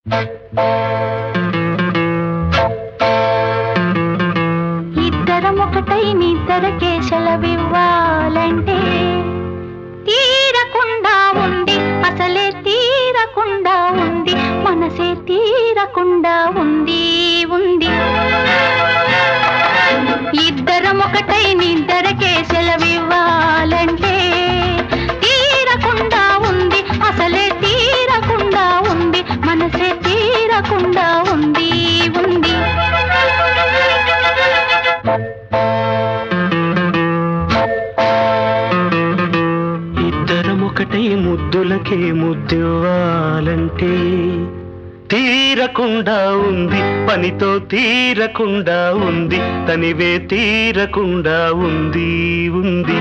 ఇద్దరం ఒకటై నిద్దరకే సెలవివ్వాలంటే తీరకుండా ఉంది, అసలే తీరకుండా ఉంది, మనసే తీరకుండా ఉంది ఉంది. ఇద్దరం ఒకటై నిద్దరకే సెలవివ్వాలంటే తీరకుండా ఉంది, అసలే తీరకుండా ఉంది, మనసే తీరకుండా ఉంది ఉంది. ఇద్దరం ఒకటై ముద్దులకే ముద్దివ్వాలంటే తీరకుండా ఉంది, పనితో తీరకుండా ఉంది, తనివే తీరకుండా ఉంది ఉంది.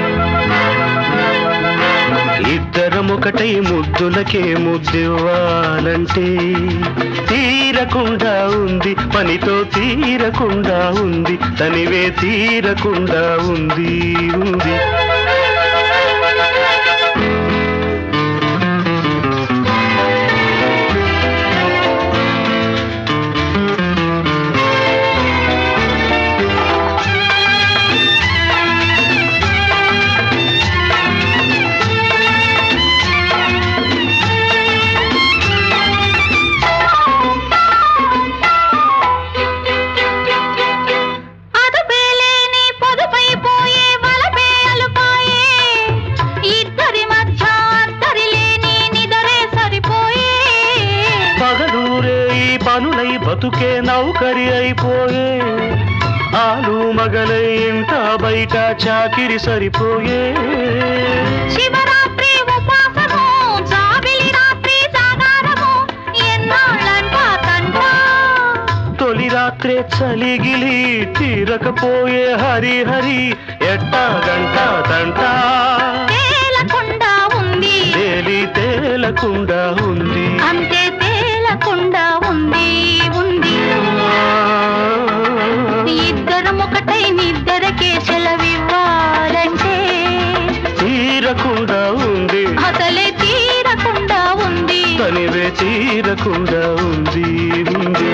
ఇద్దరం ఒకటై ముద్దులకే ముద్దివ్వాలంటే తీరకుండా ఉంది, పనితో తీరకుండా ఉంది, తనివే తీరకుండా ఉంది ఉంది. పనులై బతుకే నౌకరి అయిపోయే, ఆలు మగలై ఇంట బయట చాకిరి సరిపోయే. శివరాత్రి ఉపాసము, జాబిలి రాత్రి జాగారము, ఎన్నాళ్ళంట తంట. తొలి రాత్రే చలిగిలి తీరకపోయే హరి హరి, ఎట్టా గంట తంట. తేలకుండా ఉంది, తేలి తేలకుండా ఉంది, అంతే తేలకుండా ఉంది ఉంది. ఇద్దరం ఒకటై నిద్దరకే సెలవివ్వాలంటే తీరకుండా ఉంది, అసలే తీరకుండా ఉంది, తనివే తీరకుండా ఉంది ఉంది.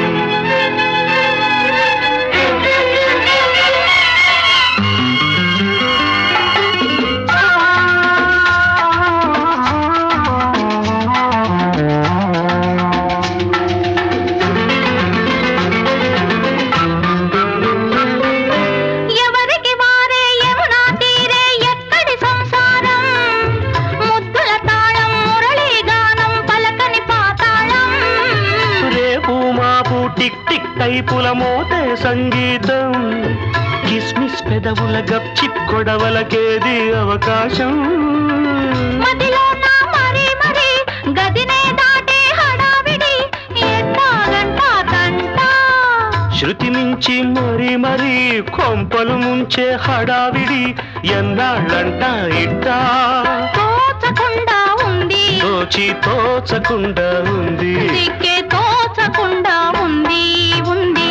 టిక్ టిక్ టైపుల మోతే సంగీతం, కిస్మిస్ పెదవుల గప్చిప్ కొడవలకేది అవకాశం. మదిలో నా మరి మరి గదినే దాటే హడావిడి, ఎట్టాగంట తంట. శృతి మించి మరి మరి కొంపలు ముంచే హడావిడి, ఎన్నాళ్ళంట ఇట్టా. తోచకుండా ఉంది, తోచి తోచకుండా ఉంది, దిక్కే తోచకుండా ఉంది ఉంది.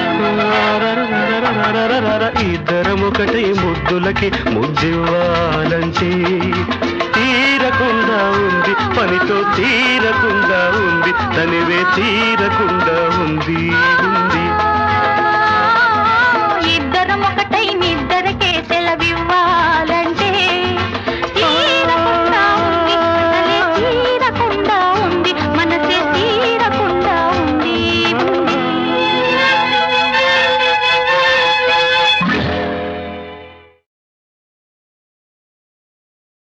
ఇద్దరం ఒకటి ముద్దులకి ముద్దివ్వాలంటే తీరకుండా ఉంది, పనితో తీరకుండా ఉంది, తనివే తీరకుండా ఉంది ఉంది. ఇద్దరం ఒకటై నిద్దరకే సెలవివ్వాలి.